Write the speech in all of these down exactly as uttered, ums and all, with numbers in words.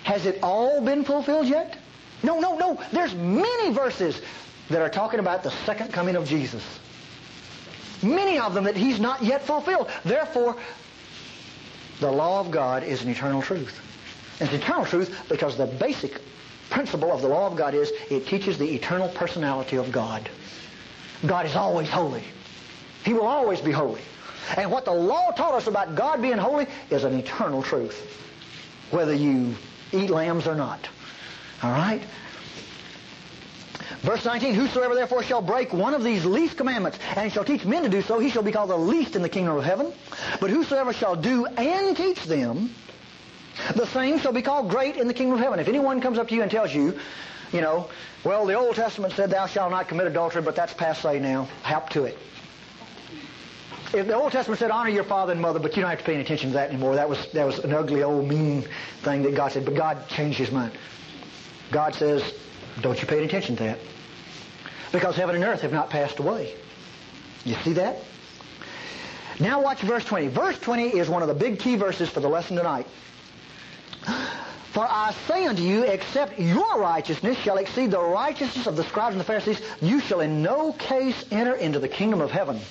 Has it all been fulfilled yet? No, no, no. There's many verses that are talking about the second coming of Jesus. Many of them that He's not yet fulfilled. Therefore, the law of God is an eternal truth. And it's eternal truth because the basic principle of the law of God is it teaches the eternal personality of God. God is always holy. He will always be holy. And what the law taught us about God being holy is an eternal truth, whether you eat lambs or not. All right? Verse nineteen, whosoever therefore shall break one of these least commandments, and shall teach men to do so, he shall be called the least in the kingdom of heaven. But whosoever shall do and teach them, the same shall be called great in the kingdom of heaven. If anyone comes up to you and tells you, you know, well, the Old Testament said thou shalt not commit adultery, but that's passé now. Hop to it. If the Old Testament said honor your father and mother, but you don't have to pay any attention to that anymore. That was that was an ugly old mean thing that God said. But God changed His mind. God says, don't you pay any attention to that. Because heaven and earth have not passed away. You see that? Now watch verse twenty. Verse twenty is one of the big key verses for the lesson tonight. For I say unto you, except your righteousness shall exceed the righteousness of the scribes and the Pharisees, you shall in no case enter into the kingdom of heaven.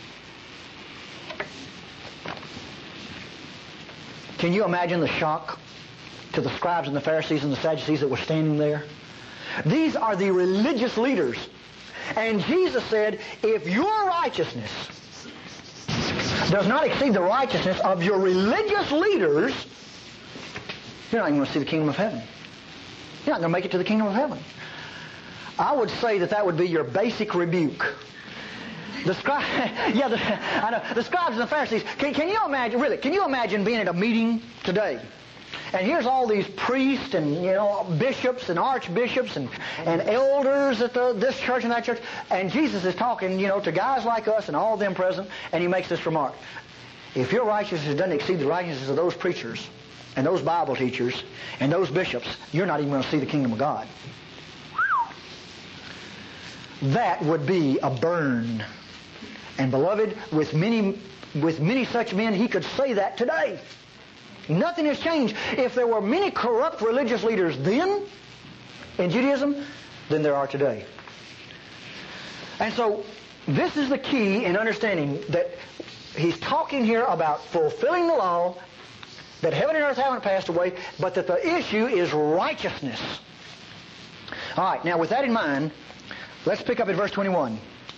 Can you imagine the shock to the scribes and the Pharisees and the Sadducees that were standing there? These are the religious leaders. And Jesus said, if your righteousness does not exceed the righteousness of your religious leaders, you're not even going to see the kingdom of heaven. You're not going to make it to the kingdom of heaven. I would say that that would be your basic rebuke. The scribes, yeah, the, I know, the scribes and the Pharisees. Can, can you imagine, really, can you imagine being at a meeting today? And here's all these priests and, you know, bishops and archbishops and, and elders at the, this church and that church. And Jesus is talking, you know, to guys like us and all of them present. And He makes this remark. If your righteousness doesn't exceed the righteousness of those preachers and those Bible teachers and those bishops, you're not even going to see the kingdom of God. That would be a burn. And beloved, with many, with many such men, He could say that today. Nothing has changed. If there were many corrupt religious leaders then in Judaism, than there are today. And so, this is the key in understanding that He's talking here about fulfilling the law, that heaven and earth haven't passed away, but that the issue is righteousness. All right, now with that in mind, let's pick up at verse twenty-one.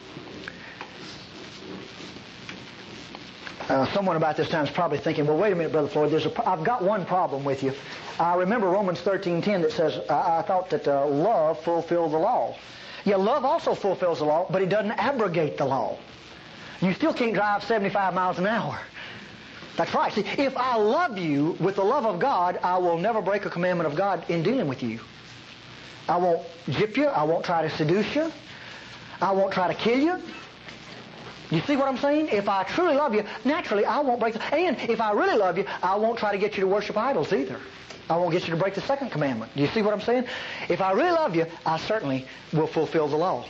Uh, someone about this time is probably thinking, well, wait a minute, Brother Floyd, there's a, I've got one problem with you. I remember Romans thirteen ten that says, I, I thought that uh, love fulfilled the law. Yeah, love also fulfills the law, but it doesn't abrogate the law. You still can't drive seventy-five miles an hour. That's right. See, if I love you with the love of God, I will never break a commandment of God in dealing with you. I won't gyp you. I won't try to seduce you. I won't try to kill you. You see what I'm saying? If I truly love you, naturally I won't break the... And if I really love you, I won't try to get you to worship idols either. I won't get you to break the second commandment. Do you see what I'm saying? If I really love you, I certainly will fulfill the law.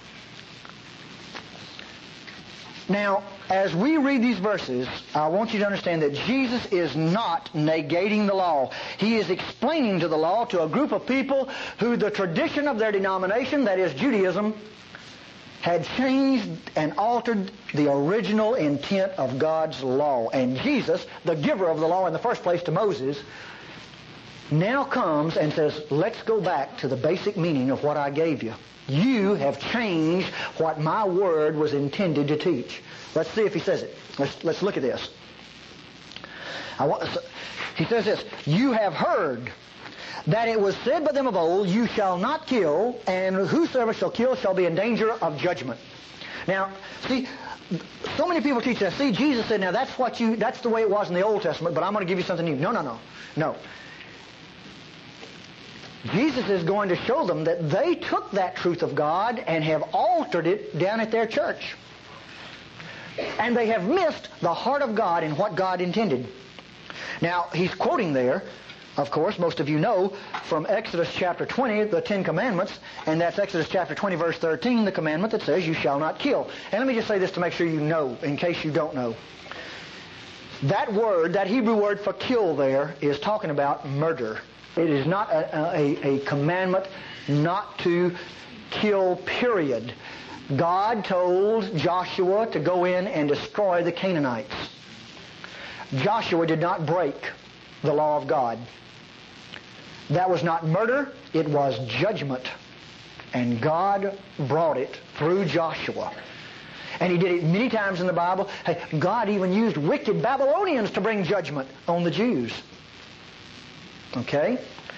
Now, as we read these verses, I want you to understand that Jesus is not negating the law. He is explaining to the law to a group of people who the tradition of their denomination, that is Judaism, had changed and altered the original intent of God's law. And Jesus, the giver of the law in the first place to Moses, now comes and says, let's go back to the basic meaning of what I gave you. You have changed what my word was intended to teach. Let's see if he says it. Let's, let's look at this. I want, he says this, you have heard that it was said by them of old, you shall not kill, and whosoever shall kill shall be in danger of judgment. Now, see, so many people teach that. See, Jesus said, now that's what you, that's the way it was in the Old Testament, but I'm going to give you something new. No, no, no. No. Jesus is going to show them that they took that truth of God and have altered it down at their church. And they have missed the heart of God and what God intended. Now, he's quoting there, of course, most of you know, from Exodus chapter twenty, the Ten Commandments, and that's Exodus chapter twenty, verse thirteen, the commandment that says, you shall not kill. And let me just say this to make sure you know, in case you don't know. That word, that Hebrew word for kill there, is talking about murder. It is not a, a, a commandment not to kill, period. God told Joshua to go in and destroy the Canaanites. Joshua did not break the law of God. That was not murder, it was judgment. And God brought it through Joshua. And He did it many times in the Bible. Hey, God even used wicked Babylonians to bring judgment on the Jews. Okay?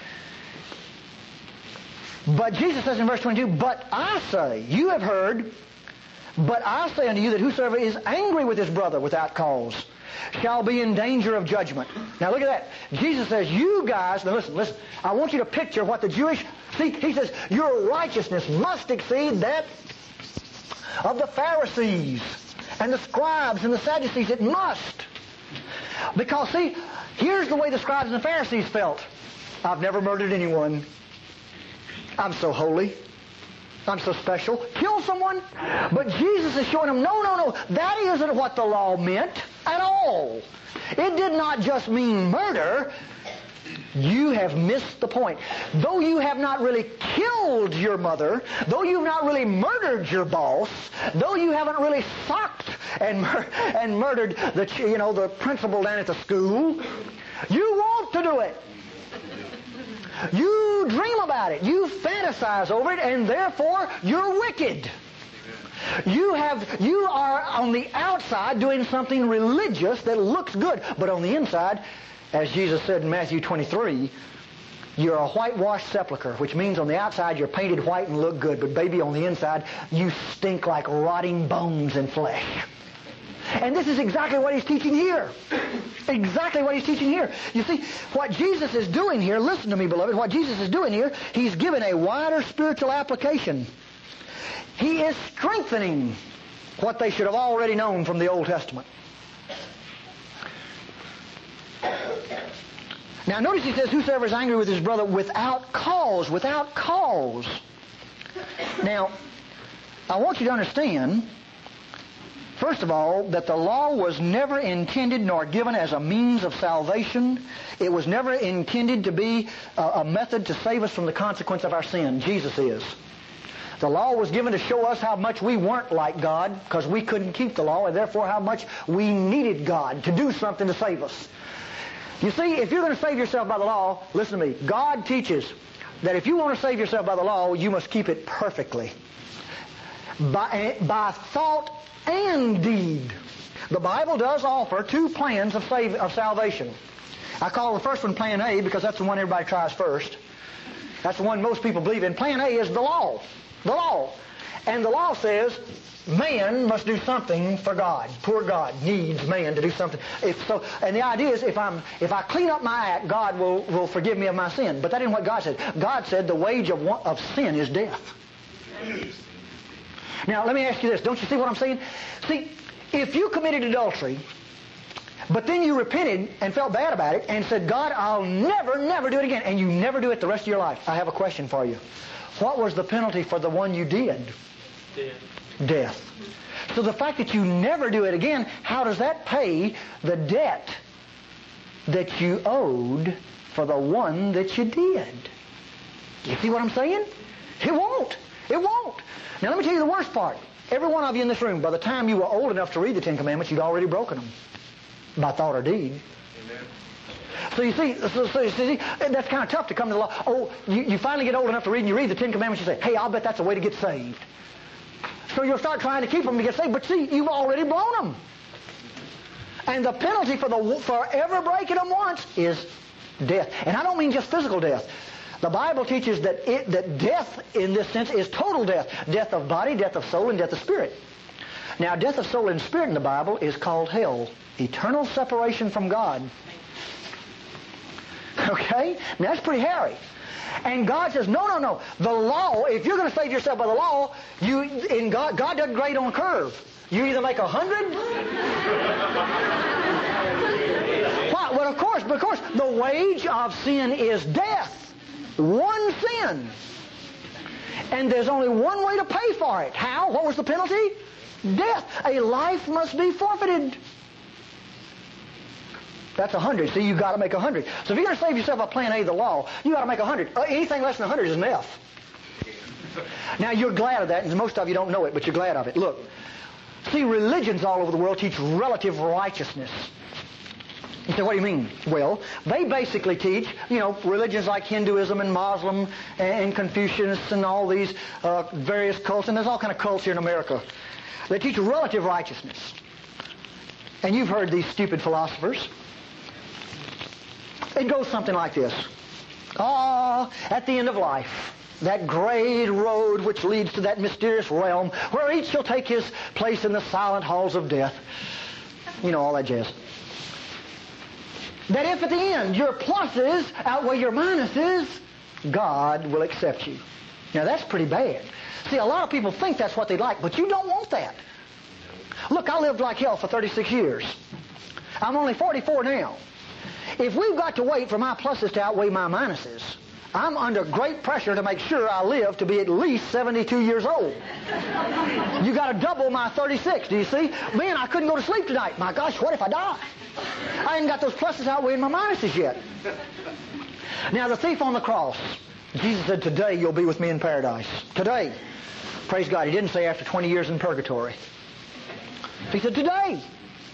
But Jesus says in verse twenty-two, but I say, you have heard, but I say unto you that whosoever is angry with his brother without cause shall be in danger of judgment. Now look at that. Jesus says, you guys, now listen, listen, I want you to picture what the Jewish, see, He says, your righteousness must exceed that of the Pharisees and the scribes and the Sadducees. It must. Because, see, here's the way the scribes and the Pharisees felt. I've never murdered anyone. I'm so holy. I'm so special. Kill someone. But Jesus is showing them, no, no, no. That isn't what the law meant at all. It did not just mean murder. You have missed the point. Though you have not really killed your mother, though you've not really murdered your boss, though you haven't really socked and mur- and murdered the you know the principal down at the school, you want to do it. You dream about it. You fantasize over it, and therefore you're wicked. You have, you are on the outside doing something religious that looks good, but on the inside, as Jesus said in Matthew twenty-three, you're a whitewashed sepulcher, which means on the outside you're painted white and look good, but baby, on the inside you stink like rotting bones and flesh. And this is exactly what He's teaching here. Exactly what He's teaching here. You see, what Jesus is doing here, listen to me, beloved, what Jesus is doing here, He's given a wider spiritual application. He is strengthening what they should have already known from the Old Testament. Now notice He says, whosoever is angry with his brother without cause, without cause. Now, I want you to understand, first of all, that the law was never intended nor given as a means of salvation. It was never intended to be a, a method to save us from the consequence of our sin. Jesus is. The law was given to show us how much we weren't like God because we couldn't keep the law, and therefore how much we needed God to do something to save us. You see, if you're going to save yourself by the law, listen to me, God teaches that if you want to save yourself by the law, you must keep it perfectly. By, by thought and deed. The Bible does offer two plans of, save, of salvation. I call the first one Plan A because that's the one everybody tries first. That's the one most people believe in. Plan A is the law. The law. And the law says man must do something for God. Poor God needs man to do something. If so, and the idea is if I'm if I clean up my act, God will, will forgive me of my sin. But that isn't what God said. God said the wage of, of sin is death. Now, let me ask you this. Don't you see what I'm saying? See, if you committed adultery, but then you repented and felt bad about it and said, God, I'll never, never do it again, and you never do it the rest of your life, I have a question for you. What was the penalty for the one you did? Death. Death. So the fact that you never do it again, how does that pay the debt that you owed for the one that you did? You see what I'm saying? It won't. It won't. Now let me tell you the worst part. Every one of you in this room, by the time you were old enough to read the Ten Commandments, you'd already broken them. By thought or deed. Amen. So you see, so, so you see, that's kind of tough to come to the law. Oh, you, you finally get old enough to read and you read the Ten Commandments, you say, hey, I'll bet that's a way to get saved. So you'll start trying to keep them to get saved, but see, you've already blown them. And the penalty for the for ever breaking them once is death. And I don't mean just physical death. The Bible teaches that it, that death in this sense is total death. Death of body, death of soul, and death of spirit. Now, death of soul and spirit in the Bible is called hell. Eternal separation from God. Okay? Now, that's pretty hairy. And God says, no, no, no. The law, if you're going to save yourself by the law, you in God, God doesn't grade on a curve. You either make a hundred. Why? Well, of course, of course, the wage of sin is death. One sin. And there's only one way to pay for it. How? What was the penalty? Death. A life must be forfeited. That's a hundred. See, you've got to make a hundred. So if you're going to save yourself by plan A of the law, you've got to make a hundred. Uh, anything less than a hundred is an F. Now, you're glad of that, and most of you don't know it, but you're glad of it. Look, see, religions all over the world teach relative righteousness. You say, what do you mean? Well, they basically teach, you know, religions like Hinduism and Muslim and Confucius and all these uh, various cults, and there's all kind of cults here in America. They teach relative righteousness. And you've heard these stupid philosophers. It goes something like this. Ah, at the end of life, that great road which leads to that mysterious realm where each shall take his place in the silent halls of death. You know, all that jazz. That if at the end your pluses outweigh your minuses, God will accept you. Now that's pretty bad. See, a lot of people think that's what they like, but you don't want that. Look, I lived like hell for thirty-six years. I'm only forty-four now. If we've got to wait for my pluses to outweigh my minuses, I'm under great pressure to make sure I live to be at least seventy-two years old. You got to double my thirty-six, do you see? Man, I couldn't go to sleep tonight. My gosh, what if I die? I ain't got those pluses outweighing my minuses yet. Now, the thief on the cross, Jesus said, today you'll be with me in paradise. Today. Praise God. He didn't say after twenty years in purgatory. He said, today.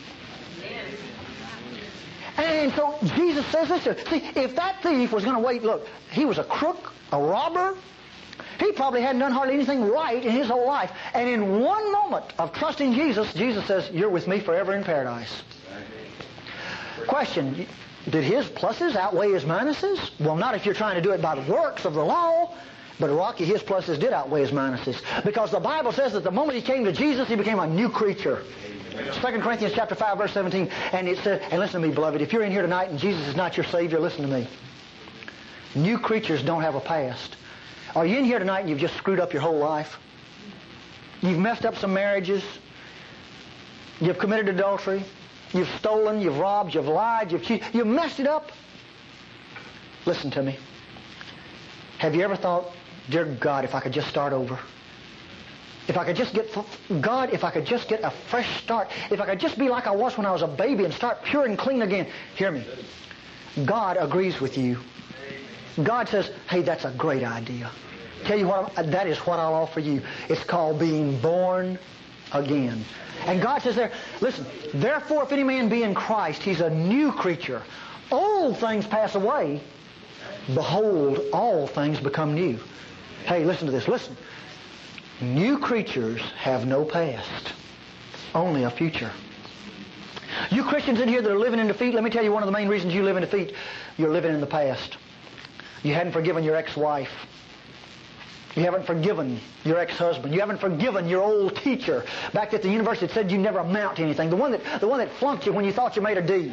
And so Jesus says this. See, if that thief was going to wait, look, he was a crook, a robber. He probably hadn't done hardly anything right in his whole life. And in one moment of trusting Jesus, Jesus says, you're with me forever in paradise. Question, did his pluses outweigh his minuses? Well, not if you're trying to do it by the works of the law. But Rocky, his pluses did outweigh his minuses. Because the Bible says that the moment he came to Jesus, he became a new creature. Second Corinthians chapter five, verse seventeen. And it says, and listen to me, beloved, if you're in here tonight and Jesus is not your Savior, listen to me. New creatures don't have a past. Are you in here tonight and you've just screwed up your whole life? You've messed up some marriages. You've committed adultery. You've stolen. You've robbed. You've lied. You've cheated. You've messed it up. Listen to me. Have you ever thought, dear God, if I could just start over? If I could just get, God, if I could just get a fresh start. If I could just be like I was when I was a baby and start pure and clean again. Hear me. God agrees with you. God says, hey, that's a great idea. Tell you what, that is what I'll offer you. It's called being born again. And God says there, listen, therefore if any man be in Christ, he's a new creature. Old things pass away. Behold, all things become new. Hey, listen to this, listen. New creatures have no past, only a future. You Christians in here that are living in defeat, let me tell you one of the main reasons you live in defeat. You're living in the past. You hadn't forgiven your ex-wife. You haven't forgiven your ex-husband. You haven't forgiven your old teacher back at the university that said you never amount to anything. The one that, the one that flunked you when you thought you made a D.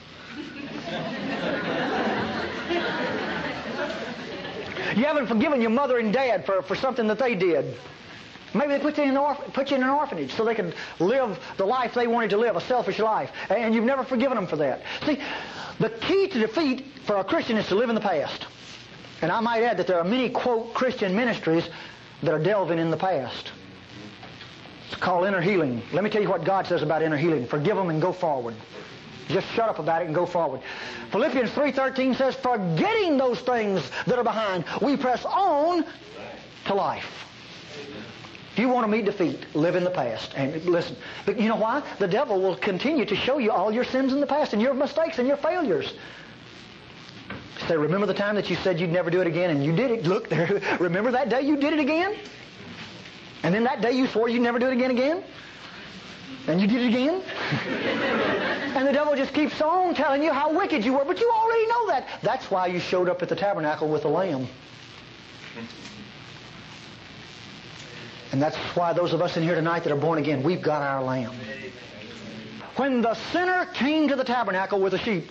You haven't forgiven your mother and dad for, for something that they did. Maybe they put you, in an orph- put you in an orphanage so they could live the life they wanted to live, a selfish life. And you've never forgiven them for that. See, the key to defeat for a Christian is to live in the past. And I might add that there are many, quote, Christian ministries that are delving in the past. It's called inner healing. Let me tell you what God says about inner healing. Forgive them and go forward. Just shut up about it and go forward. Philippians three thirteen says, forgetting those things that are behind, we press on to life. If you want to meet defeat, live in the past. And listen, but you know why? The devil will continue to show you all your sins in the past and your mistakes and your failures. Say, remember the time that you said you'd never do it again and you did it. Look, there. Remember that day you did it again? And then that day you swore you'd never do it again again? And you did it again? And the devil just keeps on telling you how wicked you were, but you already know that. That's why you showed up at the tabernacle with the lamb. And that's why those of us in here tonight that are born again, we've got our lamb. When the sinner came to the tabernacle with the sheep,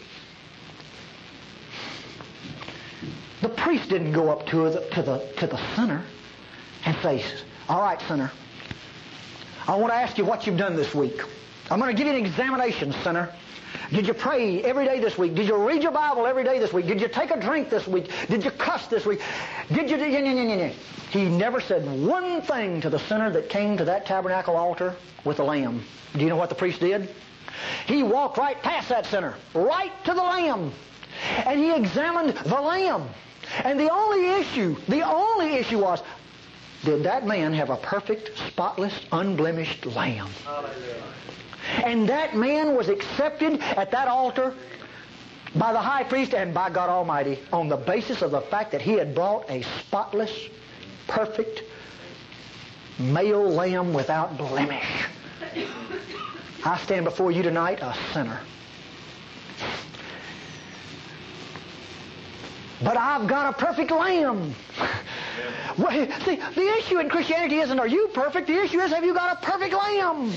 the priest didn't go up to the, to the, to the sinner and say, all right, sinner, I want to ask you what you've done this week. I'm going to give you an examination, sinner. Did you pray every day this week? Did you read your Bible every day this week? Did you take a drink this week? Did you cuss this week? Did you... He never said one thing to the sinner that came to that tabernacle altar with the lamb. Do you know what the priest did? He walked right past that sinner, right to the lamb. And he examined the lamb. And the only issue, the only issue was, did that man have a perfect, spotless, unblemished lamb? And that man was accepted at that altar by the high priest and by God Almighty on the basis of the fact that he had brought a spotless, perfect, male lamb without blemish. I stand before you tonight a sinner. But I've got a perfect lamb. Well, see, the issue in Christianity isn't are you perfect? The issue is have you got a perfect lamb?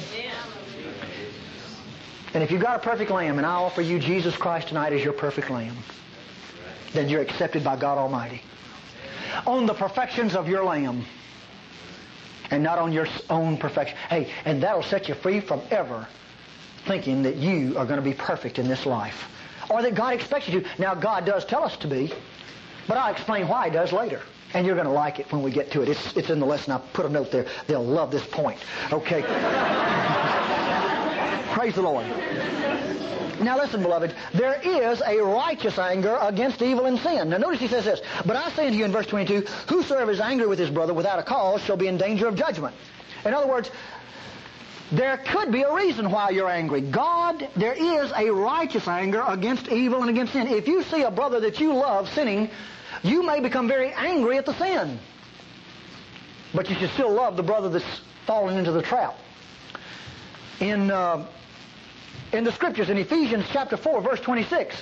And if you've got a perfect lamb, and I offer you Jesus Christ tonight as your perfect lamb, then you're accepted by God Almighty on the perfections of your lamb and not on your own perfection. Hey, and that'll set you free from ever thinking that you are going to be perfect in this life or that God expects you to. Now, God does tell us to be, but I'll explain why He does later. And you're going to like it when we get to it. It's, it's in the lesson. I put a note there. They'll love this point. Okay. Praise the Lord. Now listen, beloved. There is a righteous anger against evil and sin. Now notice he says this. But I say unto you in verse twenty-two, whosoever is angry with his brother without a cause shall be in danger of judgment. In other words, there could be a reason why you're angry. God, there is a righteous anger against evil and against sin. If you see a brother that you love sinning, you may become very angry at the sin. But you should still love the brother that's fallen into the trap. In, uh, in the Scriptures, in Ephesians chapter four, verse twenty-six,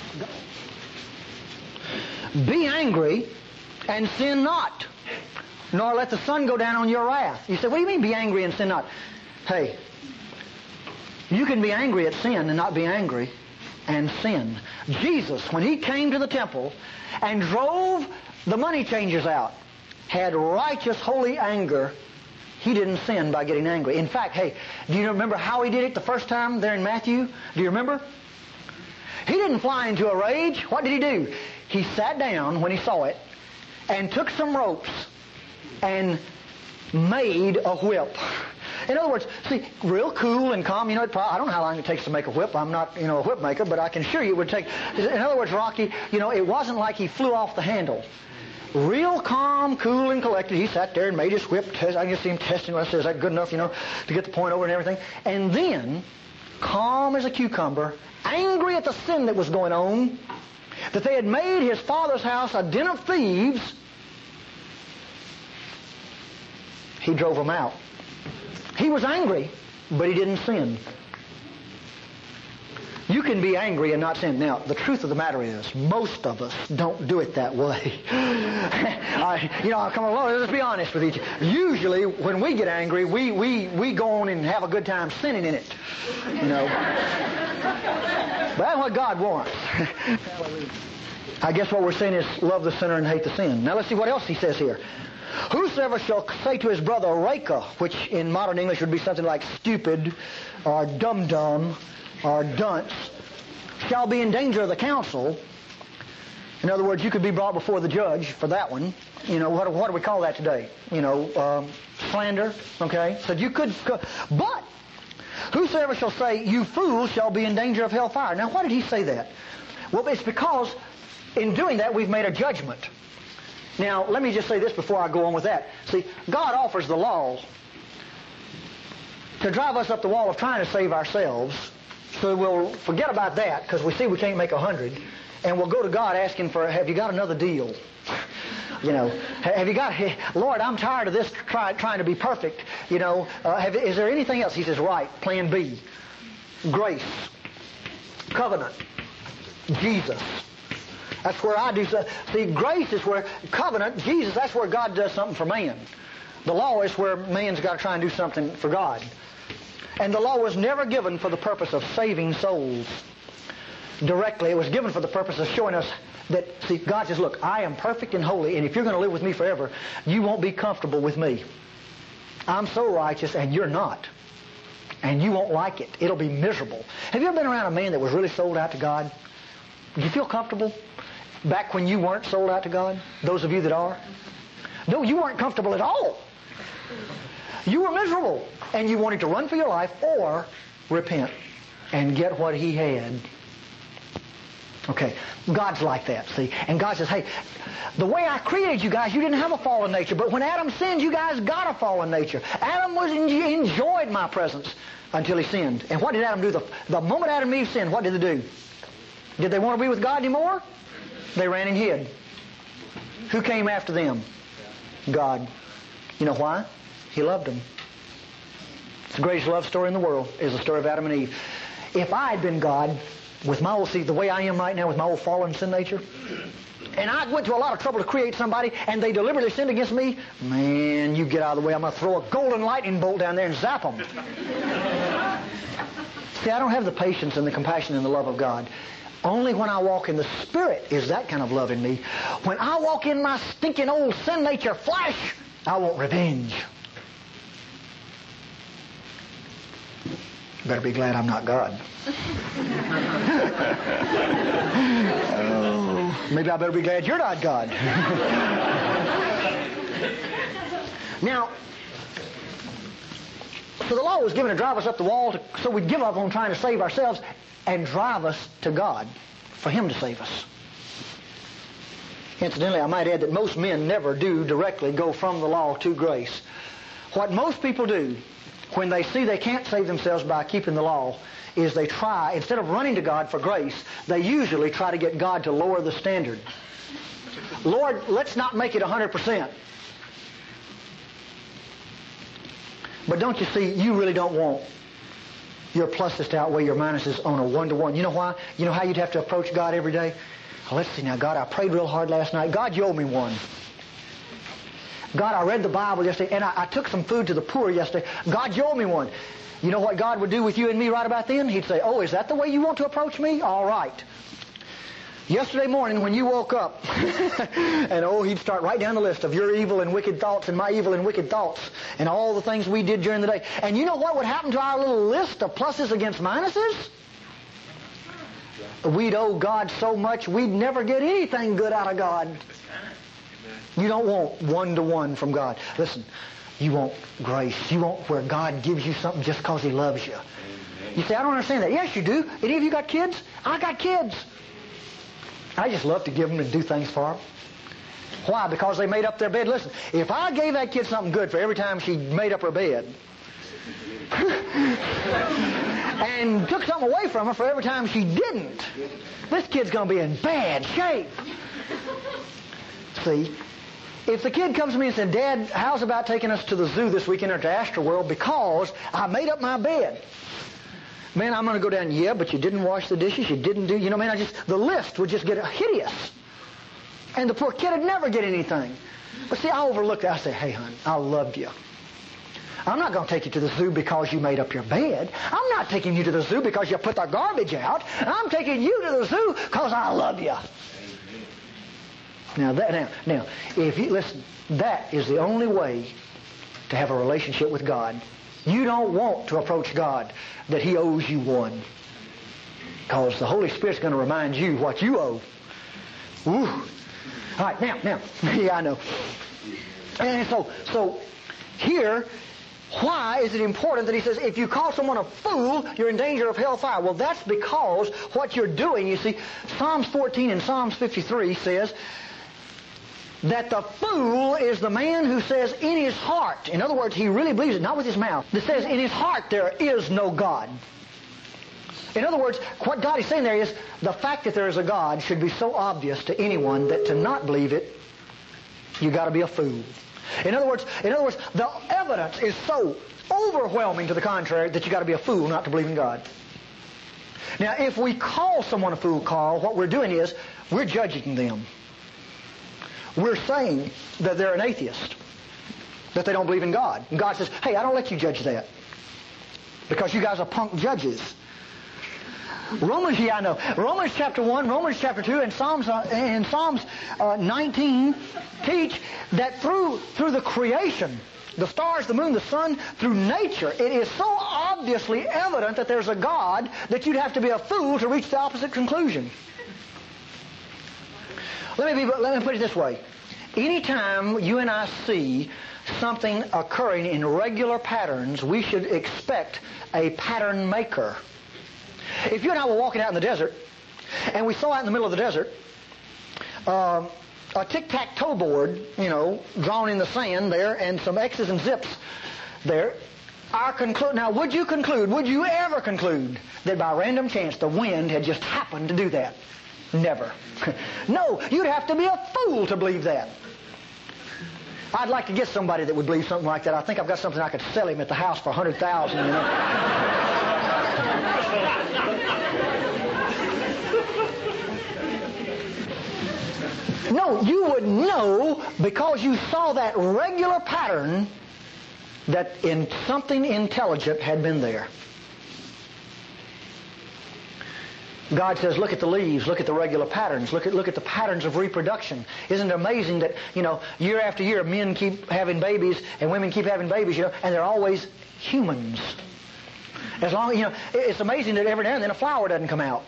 be angry and sin not, nor let the sun go down on your wrath. You say, what do you mean be angry and sin not? Hey, you can be angry at sin and not be angry and sin. Jesus, when He came to the temple and drove the money changers out, had righteous, holy anger. He didn't sin by getting angry. In fact, hey, do you remember how He did it the first time there in Matthew? Do you remember? He didn't fly into a rage. What did He do? He sat down when He saw it and took some ropes and made a whip. In other words, see, real cool and calm. You know, it probably, I don't know how long it takes to make a whip. I'm not, you know, a whip maker, but I can assure you it would take. In other words, Rocky, you know, it wasn't like he flew off the handle. Real calm, cool, and collected. He sat there and made his whip test. I can just see him testing. I said, is that good enough, you know, to get the point over and everything? And then, calm as a cucumber, angry at the sin that was going on, that they had made His Father's house a den of thieves, He drove them out. He was angry, but he didn't sin. You can be angry and not sin. Now, the truth of the matter is, most of us don't do it that way. I, you know, I'll come along, let's be honest with each other. Usually, when we get angry, we, we, we go on and have a good time sinning in it. You know. But that's what God wants. I guess what we're saying is love the sinner and hate the sin. Now, let's see what else he says here. Whosoever shall say to his brother, Reka, which in modern English would be something like stupid, or dum-dum, or dunce, shall be in danger of the council. In other words, you could be brought before the judge for that one. You know, what, what do we call that today? You know, um, slander, okay? So you could, but whosoever shall say, you fool, shall be in danger of hellfire. Now, why did he say that? Well, it's because in doing that, we've made a judgment. Now, let me just say this before I go on with that. See, God offers the law to drive us up the wall of trying to save ourselves, so we'll forget about that because we see we can't make a hundred, and we'll go to God asking for, have you got another deal? You know, have you got, Lord, I'm tired of this try, trying to be perfect. You know, uh, have, is there anything else? He says, right, plan B, grace, covenant, Jesus. That's where I do something. See, grace is where, covenant, Jesus, that's where God does something for man. The law is where man's got to try and do something for God. And the law was never given for the purpose of saving souls directly. It was given for the purpose of showing us that, see, God says, look, I am perfect and holy, and if you're going to live with me forever, you won't be comfortable with me. I'm so righteous, and you're not. And you won't like it. It'll be miserable. Have you ever been around a man that was really sold out to God? Do you feel comfortable? Back when you weren't sold out to God? Those of you that are? No, you weren't comfortable at all. You were miserable. And you wanted to run for your life or repent. and get what he had. Okay, God's like that, see? And God says, hey, the way I created you guys, you didn't have a fallen nature, but when Adam sinned, you guys got a fallen nature. Adam was enjoyed my presence until he sinned. And what did Adam do? The, the moment Adam and Eve sinned, what did they do? Did they want to be with God anymore? They ran and hid. Who came after them? God. You know why? He loved them. It's the greatest love story in the world, is the story of Adam and Eve. If I had been God, with my old, see, the way I am right now with my old fallen sin nature, and I went to a lot of trouble to create somebody, and they deliberately sinned against me, man, you get out of the way. I'm going to throw a golden lightning bolt down there and zap them. See, I don't have the patience and the compassion and the love of God. Only when I walk in the Spirit is that kind of love in me. When I walk in my stinking old sin nature flesh, I want revenge. Better be glad I'm not God. Oh, maybe I better be glad you're not God. Now, so the law was given to drive us up the wall to, so we'd give up on trying to save ourselves and drive us to God for Him to save us. Incidentally, I might add that most men never do directly go from the law to grace. What most people do when they see they can't save themselves by keeping the law is they try, instead of running to God for grace, they usually try to get God to lower the standard. Lord, let's not make it one hundred percent. But don't you see, you really don't want your pluses to outweigh your minuses on a one-to-one. You know why? You know how you'd have to approach God every day? Well, let's see now, God, I prayed real hard last night. God, you owe me one. God, I read the Bible yesterday, and I, I took some food to the poor yesterday. God, you owe me one. You know what God would do with you and me right about then? He'd say, oh, is that the way you want to approach me? All right. Yesterday morning when you woke up, and oh, he'd start right down the list of your evil and wicked thoughts and my evil and wicked thoughts and all the things we did during the day. And you know what would happen to our little list of pluses against minuses? We'd owe God so much we'd never get anything good out of God. You don't want one-to-one from God. Listen, you want grace. You want where God gives you something just because He loves you. You say, I don't understand that. Yes, you do. Any of you got kids? I got kids. I just love to give them and do things for them. Why? Because they made up their bed. Listen, if I gave that kid something good for every time she made up her bed, and took something away from her for every time she didn't, this kid's going to be in bad shape. See? If the kid comes to me and says, Dad, how's about taking us to the zoo this weekend or to Astroworld because I made up my bed? Man, I'm going to go down, yeah, but you didn't wash the dishes, you didn't do, you know, man, I just, the list would just get hideous. And the poor kid would never get anything. But see, I overlooked that. I said, hey, hon, I loved you. I'm not going to take you to the zoo because you made up your bed. I'm not taking you to the zoo because you put the garbage out. I'm taking you to the zoo because I love you. Now, that, now, now, if you, listen, that is the only way to have a relationship with God. You don't want to approach God that He owes you one. Because the Holy Spirit's going to remind you what you owe. Woo. All right, now, now, yeah, I know. And so, so, here, why is it important that He says, if you call someone a fool, you're in danger of hellfire? Well, that's because what you're doing, you see, Psalms fourteen and Psalms fifty-three says that the fool is the man who says in his heart, in other words, he really believes it, not with his mouth, that says in his heart there is no God. In other words, what God is saying there is the fact that there is a God should be so obvious to anyone that to not believe it, you got to be a fool. In other words, in other words, the evidence is so overwhelming to the contrary that you got to be a fool not to believe in God. Now, if we call someone a fool, Carl, what we're doing is we're judging them. We're saying that they're an atheist, that they don't believe in God. And God says, hey, I don't let you judge that because you guys are punk judges. Romans, yeah, I know. Romans chapter one, Romans chapter two, and Psalms uh, and Psalms uh, nineteen teach that through through the creation, the stars, the moon, the sun, through nature, it is so obviously evident that there's a God that you'd have to be a fool to reach the opposite conclusion. Let me, be, let me put it this way. Anytime you and I see something occurring in regular patterns, we should expect a pattern maker. If you and I were walking out in the desert, and we saw out in the middle of the desert um, a tic-tac-toe board, you know, drawn in the sand there, and some X's and zips there, our conclu- now would you conclude, would you ever conclude that by random chance the wind had just happened to do that? Never. No, you'd have to be a fool to believe that. I'd like to get somebody that would believe something like that. I think I've got something I could sell him at the house for a hundred thousand dollars, you know. No, you would know because you saw that regular pattern that in something intelligent had been there. God says, look at the leaves, look at the regular patterns, look at look at the patterns of reproduction. Isn't it amazing that, you know, year after year men keep having babies and women keep having babies, you know, and they're always humans. As long, you know, it's amazing that every now and then a flower doesn't come out.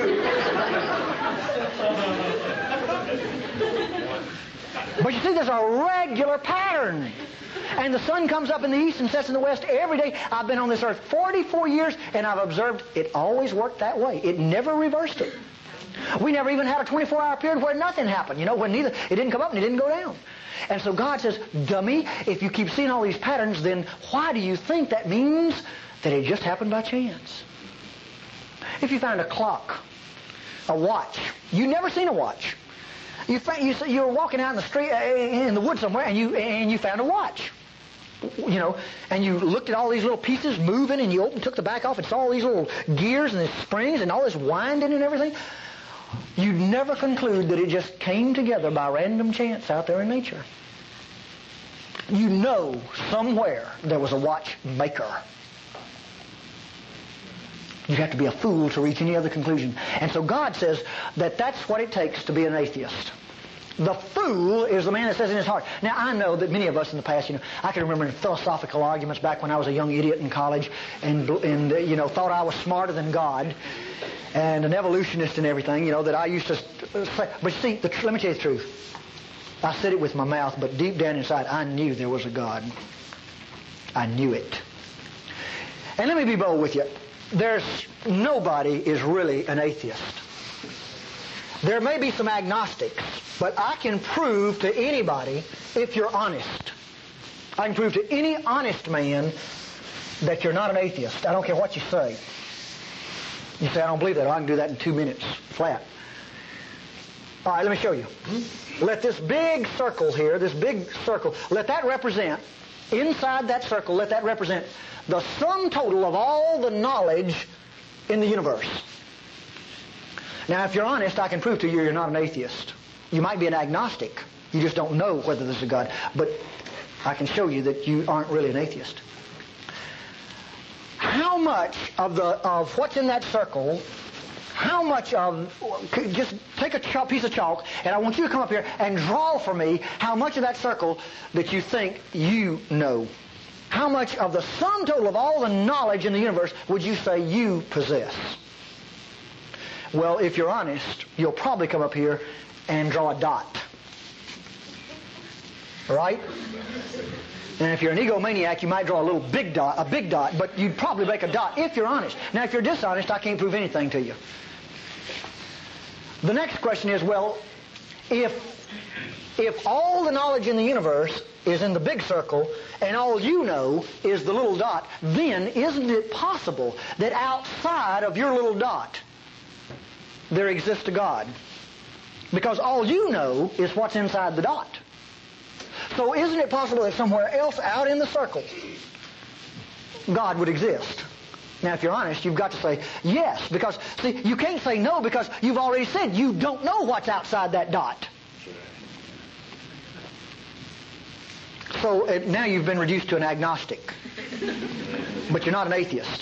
But you see, there's a regular pattern. And the sun comes up in the east and sets in the west every day. I've been on this earth forty-four years, and I've observed it always worked that way. It never reversed it. We never even had a twenty-four hour period where nothing happened, you know, when neither it didn't come up and it didn't go down. And so God says, dummy, if you keep seeing all these patterns, then why do you think that means that it just happened by chance? If you find a clock, a watch, you've never seen a watch. You find, you, you were walking out in the street, in the woods somewhere, and you and you found a watch. You know, and you looked at all these little pieces moving, and you opened, took the back off, and saw all these little gears and these springs and all this winding and everything. You'd never conclude that it just came together by random chance out there in nature. You know somewhere there was a watchmaker. You'd have to be a fool to reach any other conclusion. And so God says that that's what it takes to be an atheist. The fool is the man that says in his heart. Now, I know that many of us in the past, you know, I can remember in philosophical arguments back when I was a young idiot in college and, and you know, thought I was smarter than God and an evolutionist and everything, you know, that I used to say. But see, the, let me tell you the truth. I said it with my mouth, but deep down inside, I knew there was a God. I knew it. And let me be bold with you. There's nobody is really an atheist. There may be some agnostics, but I can prove to anybody, if you're honest, I can prove to any honest man that you're not an atheist. I don't care what you say. You say, I don't believe that. Well, I can do that in two minutes, flat. All right, let me show you. Let this big circle here, this big circle, let that represent, inside that circle, let that represent the sum total of all the knowledge in the universe. Now, if you're honest, I can prove to you you're not an atheist. You might be an agnostic. You just don't know whether there's a God. But I can show you that you aren't really an atheist. How much of the of what's in that circle, how much of, just take a chalk, piece of chalk, and I want you to come up here and draw for me how much of that circle that you think you know. How much of the sum total of all the knowledge in the universe would you say you possess? Well, if you're honest, you'll probably come up here and draw a dot. Right? And if you're an egomaniac, you might draw a little big dot, a big dot, but you'd probably make a dot if you're honest. Now, if you're dishonest, I can't prove anything to you. The next question is, well, if if all the knowledge in the universe is in the big circle and all you know is the little dot, then isn't it possible that outside of your little dot there exists a God? Because all you know is what's inside the dot. So isn't it possible that somewhere else out in the circle God would exist? Now, if you're honest, you've got to say yes, because, see, you can't say no because you've already said you don't know what's outside that dot. So uh, now you've been reduced to an agnostic. But you're not an atheist.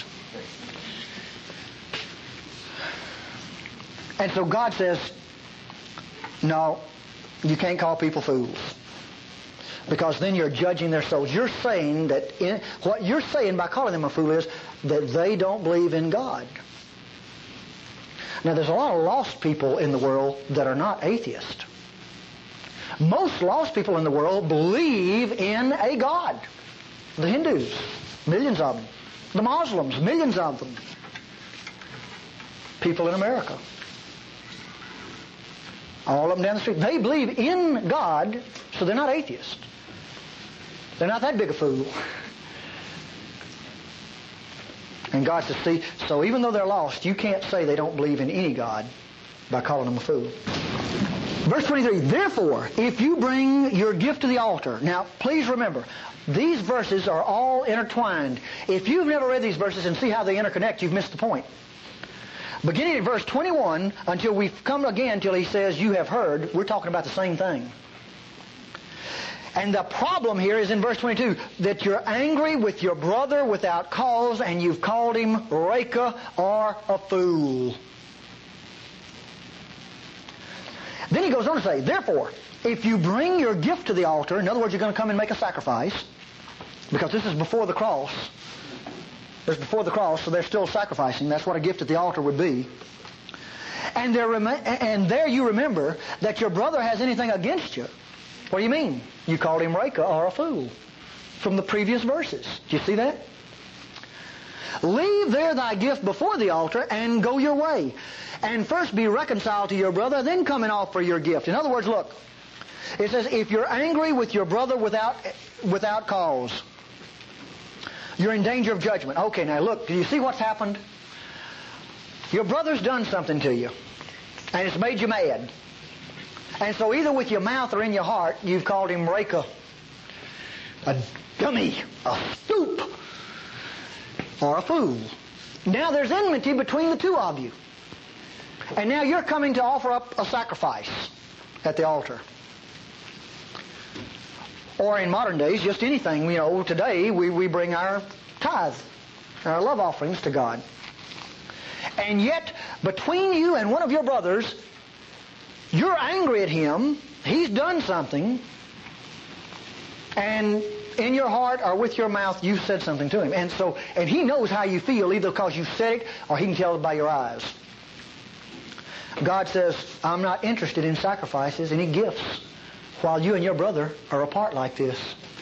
And so God says, no, you can't call people fools. Because then you're judging their souls. You're saying that, in, what you're saying by calling them a fool is that they don't believe in God. Now, there's a lot of lost people in the world that are not atheists. Most lost people in the world believe in a God. The Hindus, millions of them. The Muslims, millions of them. people in America. All of them down the street. They believe in God, so they're not atheists. They're not that big a fool. And God says, see, so even though they're lost, you can't say they don't believe in any God by calling them a fool. Verse twenty-three, therefore, if you bring your gift to the altar. Now, please remember, these verses are all intertwined. If you've never read these verses and see how they interconnect, you've missed the point. Beginning at verse twenty-one, until we've come again, until he says, you have heard, we're talking about the same thing. And the problem here is in verse twenty-two, that you're angry with your brother without cause, and you've called him Reka, or a fool. Then he goes on to say, therefore, if you bring your gift to the altar, in other words, you're going to come and make a sacrifice, because this is before the cross. This is before the cross, so they're still sacrificing. That's what a gift at the altar would be. And there, rem- and there you remember that your brother has anything against you. What do you mean? You called him Reka, or a fool, from the previous verses. Do you see that? Leave there thy gift before the altar and go your way. And first be reconciled to your brother, then come and offer your gift. In other words, look, it says, if you're angry with your brother without without cause, you're in danger of judgment. Okay, now look, do you see what's happened? Your brother's done something to you, and it's made you mad. And so either with your mouth or in your heart, you've called him Reka, a dummy, a stoop, or a fool. Now there's enmity between the two of you. And now you're coming to offer up a sacrifice at the altar. Or in modern days, just anything. You know, today we, we bring our tithe, our love offerings to God. And yet, between you and one of your brothers, you're angry at him. He's done something. And in your heart or with your mouth, you've said something to him. And so, and he knows how you feel, either because you said it or he can tell it by your eyes. God says, I'm not interested in sacrifices, any gifts, while you and your brother are apart like this.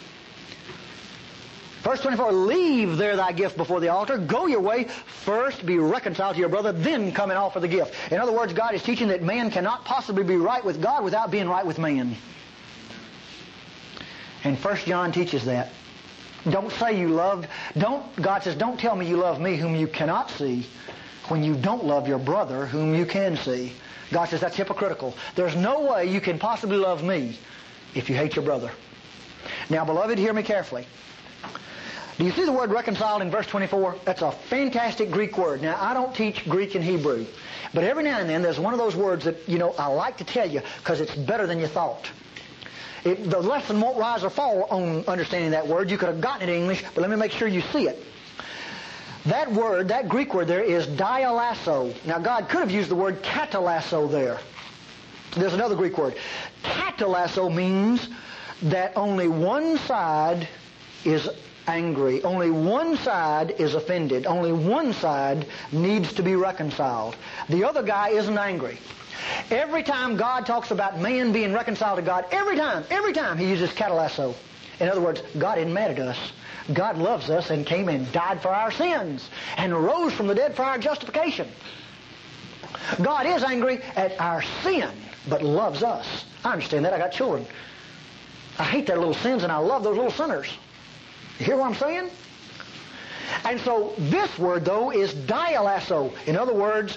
Verse twenty-four, leave there thy gift before the altar, go your way, first be reconciled to your brother, then come and offer the gift. In other words, God is teaching that man cannot possibly be right with God without being right with man. And First John teaches that. Don't say you loved, don't, God says, don't tell me you love me whom you cannot see, when you don't love your brother whom you can see. God says that's hypocritical. There's no way you can possibly love me if you hate your brother. Now, beloved, hear me carefully. Do you see the word reconciled in verse twenty-four? That's a fantastic Greek word. Now, I don't teach Greek and Hebrew, but every now and then there's one of those words that, you know, I like to tell you because it's better than you thought. It, the lesson won't rise or fall on understanding that word. You could have gotten it in English, but let me make sure you see it. That word, that Greek word there, is dialasso. Now, God could have used the word katalasso there. There's another Greek word. Katalasso means that only one side is angry. Only one side is offended. Only one side needs to be reconciled. The other guy isn't angry. Every time God talks about man being reconciled to God, every time, every time he uses katalasso. In other words, God isn't mad at us. God loves us and came and died for our sins and rose from the dead for our justification. God is angry at our sin, but loves us. I understand that. I got children. I hate their little sins and I love those little sinners. You hear what I'm saying? And so this word, though, is dialasso. In other words,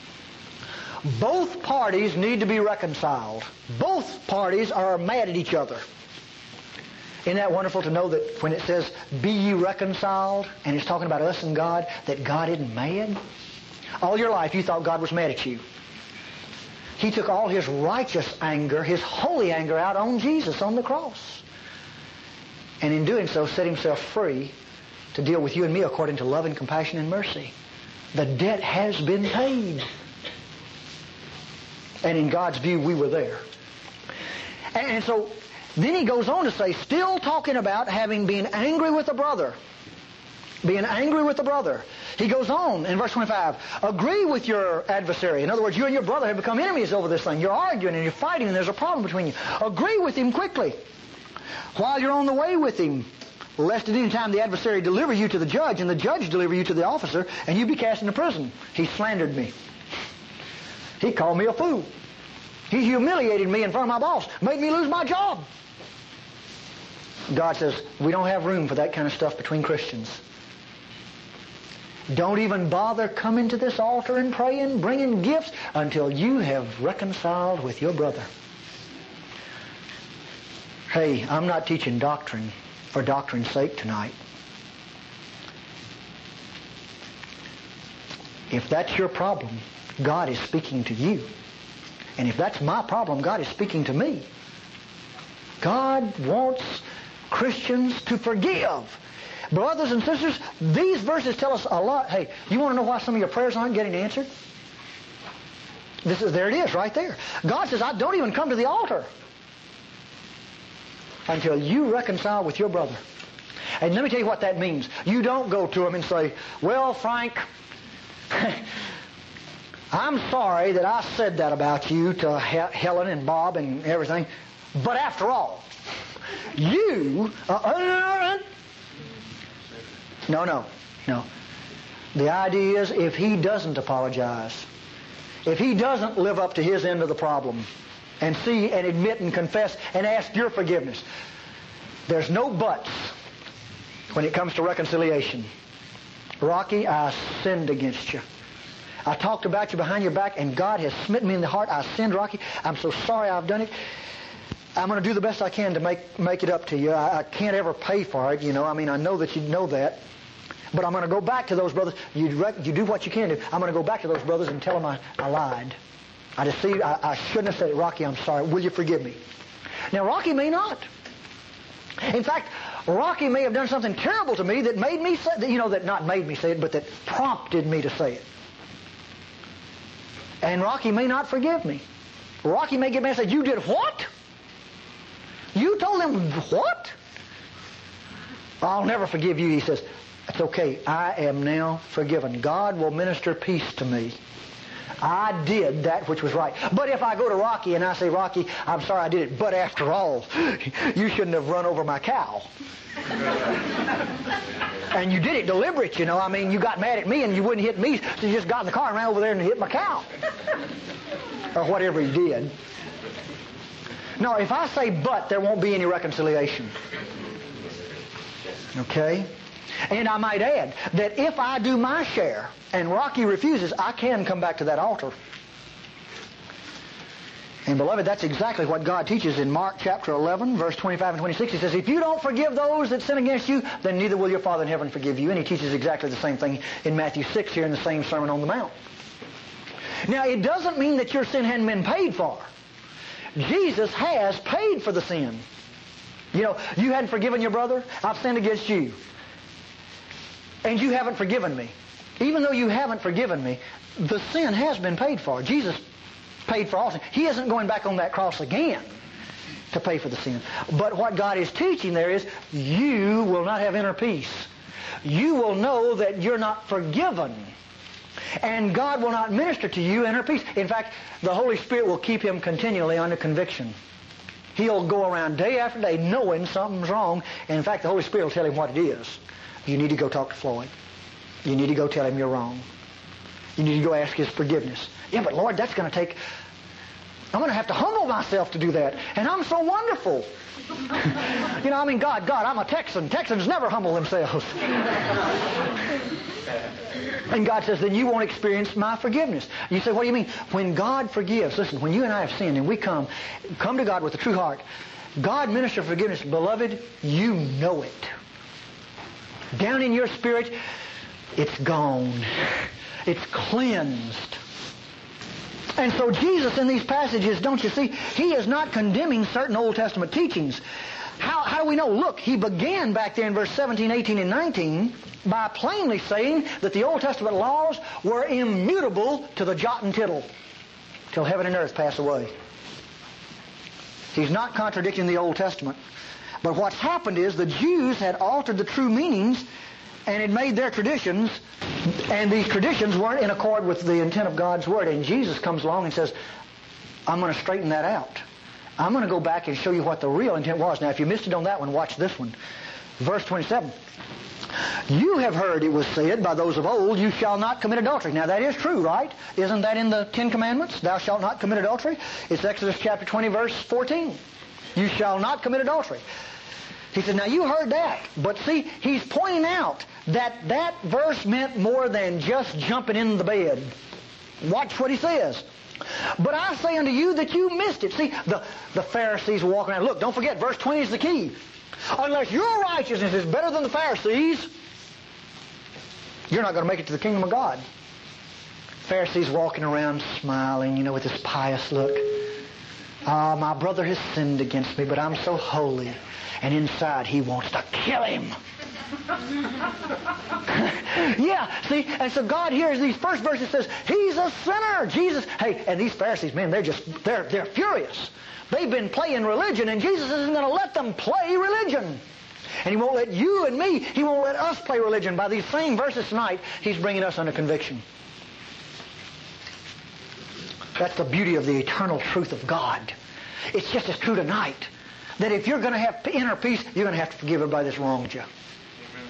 both parties need to be reconciled. Both parties are mad at each other. Isn't that wonderful to know that when it says, be ye reconciled, and it's talking about us and God, that God isn't mad? All your life you thought God was mad at you. He took all His righteous anger, His holy anger out on Jesus on the cross. And in doing so, set Himself free to deal with you and me according to love and compassion and mercy. The debt has been paid. And in God's view, we were there. And so then he goes on to say, still talking about having been angry with a brother. Being angry with a brother. He goes on in verse twenty-five, agree with your adversary. In other words, you and your brother have become enemies over this thing. You're arguing and you're fighting and there's a problem between you. Agree with him quickly while you're on the way with him, lest at any time the adversary deliver you to the judge and the judge deliver you to the officer and you be cast into prison. He slandered me. He called me a fool. He humiliated me in front of my boss, made me lose my job. God says, we don't have room for that kind of stuff between Christians. Don't even bother coming to this altar and praying, bringing gifts, until you have reconciled with your brother. Hey, I'm not teaching doctrine for doctrine's sake tonight. If that's your problem, God is speaking to you. And if that's my problem, God is speaking to me. God wants Christians to forgive. Brothers and sisters, these verses tell us a lot. Hey, you want to know why some of your prayers aren't getting answered? This is, there it is, right there. God says, I don't even come to the altar until you reconcile with your brother. And let me tell you what that means. You don't go to him and say, well, Frank, I'm sorry that I said that about you to Helen and Bob and everything, but after all, you... Uh, uh, no, no, no. The idea is if he doesn't apologize, if he doesn't live up to his end of the problem and see and admit and confess and ask your forgiveness, there's no buts when it comes to reconciliation. Rocky, I sinned against you. I talked about you behind your back, and God has smitten me in the heart. I sinned, Rocky. I'm so sorry I've done it. I'm going to do the best I can to make make it up to you. I, I can't ever pay for it, you know. I mean, I know that you know that. But I'm going to go back to those brothers. You, you do what you can do. I'm going to go back to those brothers and tell them I, I lied. I deceived. I, I shouldn't have said it. Rocky, I'm sorry. Will you forgive me? Now, Rocky may not. In fact, Rocky may have done something terrible to me that made me say, you know, that not made me say it, but that prompted me to say it. And Rocky may not forgive me. Rocky may get mad and say, you did what? You told him what? I'll never forgive you. He says, it's okay. I am now forgiven. God will minister peace to me. I did that which was right. But if I go to Rocky and I say, Rocky, I'm sorry I did it, but after all, you shouldn't have run over my cow. And you did it deliberate, you know. I mean, you got mad at me and you wouldn't hit me, so you just got in the car and ran over there and hit my cow. Or whatever he did. No, if I say but, there won't be any reconciliation. Okay? And I might add that if I do my share and Rocky refuses, I can come back to that altar. And beloved, that's exactly what God teaches in Mark chapter eleven, verse twenty-five and twenty-six. He says, if you don't forgive those that sin against you, then neither will your Father in heaven forgive you. And he teaches exactly the same thing in Matthew six here in the same Sermon on the Mount. Now, it doesn't mean that your sin hadn't been paid for. Jesus has paid for the sin. You know, you hadn't forgiven your brother, I've sinned against you. And you haven't forgiven me. Even though you haven't forgiven me, the sin has been paid for. Jesus paid for all sin. He isn't going back on that cross again to pay for the sin. But what God is teaching there is you will not have inner peace. You will know that you're not forgiven. And God will not minister to you inner peace. In fact, the Holy Spirit will keep him continually under conviction. He'll go around day after day knowing something's wrong. And in fact, the Holy Spirit will tell him what it is. You need to go talk to Floyd. You need to go tell him you're wrong. You need to go ask his forgiveness. Yeah, but Lord, that's going to take... I'm going to have to humble myself to do that. And I'm so wonderful. You know, I mean, God, God, I'm a Texan. Texans never humble themselves. And God says, then you won't experience my forgiveness. You say, what do you mean? When God forgives, listen, when you and I have sinned and we come, come to God with a true heart, God ministers forgiveness. Beloved, you know it. Down in your spirit, it's gone. It's cleansed. And so Jesus in these passages, don't you see, he is not condemning certain Old Testament teachings. How, how do we know? Look, he began back there in verse seventeen, eighteen, and nineteen by plainly saying that the Old Testament laws were immutable to the jot and tittle till heaven and earth pass away. He's not contradicting the Old Testament. But what's happened is the Jews had altered the true meanings and had made their traditions, and these traditions weren't in accord with the intent of God's Word. And Jesus comes along and says, I'm going to straighten that out. I'm going to go back and show you what the real intent was. Now, if you missed it on that one, watch this one. Verse twenty-seven. You have heard it was said by those of old, you shall not commit adultery. Now that is true, right? Isn't that in the Ten Commandments? Thou shalt not commit adultery. It's Exodus chapter twenty, verse fourteen. You shall not commit adultery. He said, now you heard that. But see, he's pointing out that that verse meant more than just jumping in the bed. Watch what he says. But I say unto you that you missed it. See, the, the Pharisees were walking around. Look, don't forget, verse twenty is the key. Unless your righteousness is better than the Pharisees, you're not going to make it to the kingdom of God. Pharisees walking around smiling, you know, with this pious look. Ah, oh, my brother has sinned against me, but I'm so holy. And inside he wants to kill him. Yeah, see, and so God here, these first verses says, he's a sinner. Jesus, hey, and these Pharisees, man, they're just, they're, they're furious. They've been playing religion, and Jesus isn't going to let them play religion. And he won't let you and me, he won't let us play religion. By these same verses tonight, he's bringing us under conviction. That's the beauty of the eternal truth of God. It's just as true tonight that if you're going to have inner peace, you're going to have to forgive everybody that's wronged you. Amen.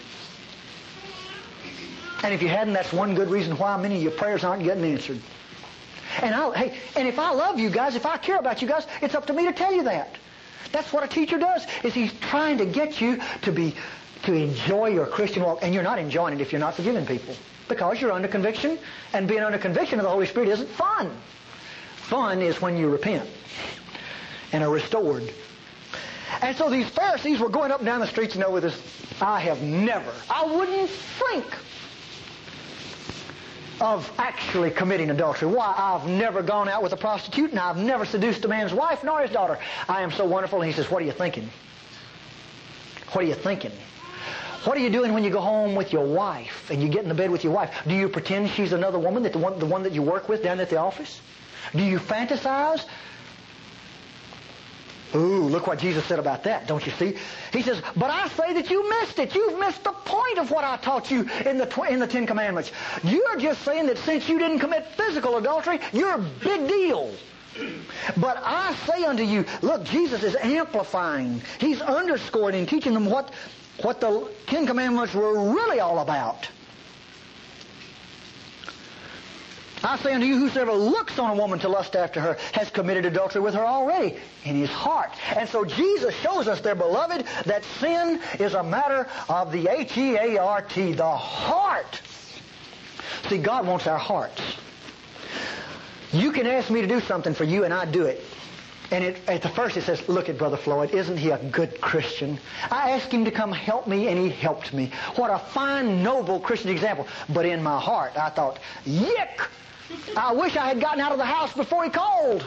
And if you hadn't, that's one good reason why many of your prayers aren't getting answered. And I'll, hey, and if I love you guys, if I care about you guys, it's up to me to tell you that. That's what a teacher does, is he's trying to get you to be, to enjoy your Christian walk. And you're not enjoying it if you're not forgiving people. Because you're under conviction, and being under conviction of the Holy Spirit isn't fun. Fun is when you repent and are restored. And so these Pharisees were going up and down the streets, you know, with this, I have never, I wouldn't think of actually committing adultery. Why, I've never gone out with a prostitute, and I've never seduced a man's wife nor his daughter. I am so wonderful. And he says, what are you thinking? What are you thinking? What are you doing when you go home with your wife and you get in the bed with your wife? Do you pretend she's another woman, that the one, the one that you work with down at the office? Do you fantasize? Ooh, look what Jesus said about that, don't you see? He says, but I say that you missed it. You've missed the point of what I taught you in the tw- in the Ten Commandments. You're just saying that since you didn't commit physical adultery, you're a big deal. But I say unto you, look, Jesus is amplifying. He's underscoring and teaching them what, what the Ten Commandments were really all about. I say unto you, whosoever looks on a woman to lust after her has committed adultery with her already in his heart. And so Jesus shows us there, beloved, that sin is a matter of the H E A R T, the heart. See, God wants our hearts. You can ask me to do something for you, and I do it. And it, at the first it says, look at Brother Floyd, isn't he a good Christian? I asked him to come help me, and he helped me. What a fine, noble Christian example. But in my heart, I thought, yick! I wish I had gotten out of the house before he called.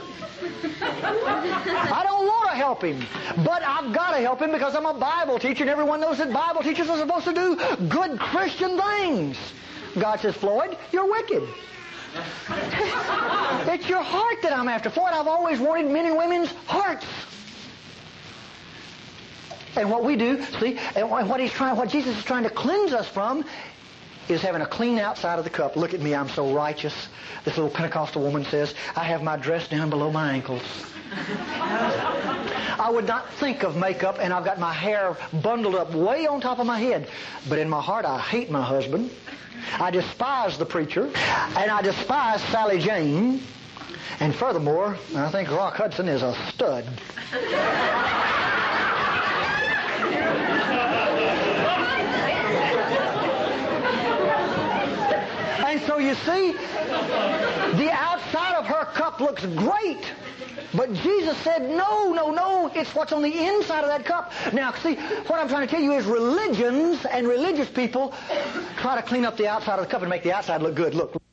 I don't want to help him. But I've got to help him because I'm a Bible teacher, and everyone knows that Bible teachers are supposed to do good Christian things. God says, Floyd, you're wicked. It's your heart that I'm after. Floyd, I've always wanted men and women's hearts. And what we do, see, and what he's trying, what Jesus is trying to cleanse us from is having a clean outside of the cup. Look at me, I'm so righteous. This little Pentecostal woman says, I have my dress down below my ankles. I would not think of makeup, and I've got my hair bundled up way on top of my head. But in my heart, I hate my husband. I despise the preacher. And I despise Sally Jane. And furthermore, I think Rock Hudson is a stud. And so you see, the outside of her cup looks great. But Jesus said, no, no, no, it's what's on the inside of that cup. Now, see, what I'm trying to tell you is religions and religious people try to clean up the outside of the cup and make the outside look good. Look.